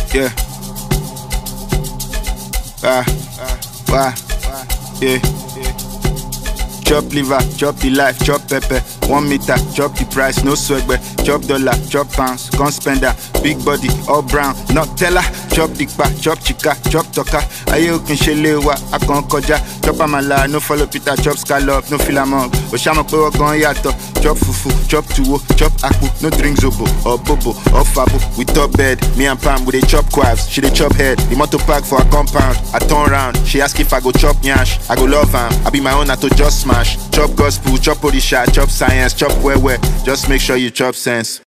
Yeah. Why? Yeah. Chop liver, chop the life, chop pepper. 1 meter, chop the price, no swag, chop dollar, chop pounds, gun spender, big body, all brown, not teller. Chop dikpa, chop chika, chop toka. Aye okin shelewa, akon koja. Chop amala, no follow Peter, chop scallop, no filamon. Oshama pe wagon yato. Chop fufu, chop tuwo, chop akpu, no drink zobo, or bobo, or fabo. We top bed, me and Pam, we dey chop quaves, she dey chop head. The motor park for her compound, I turn round, she ask if I go chop nyash. I go love am, I be my own, I to just smash. Chop gospel, chop odisha, chop science, chop where, just make sure you chop sense.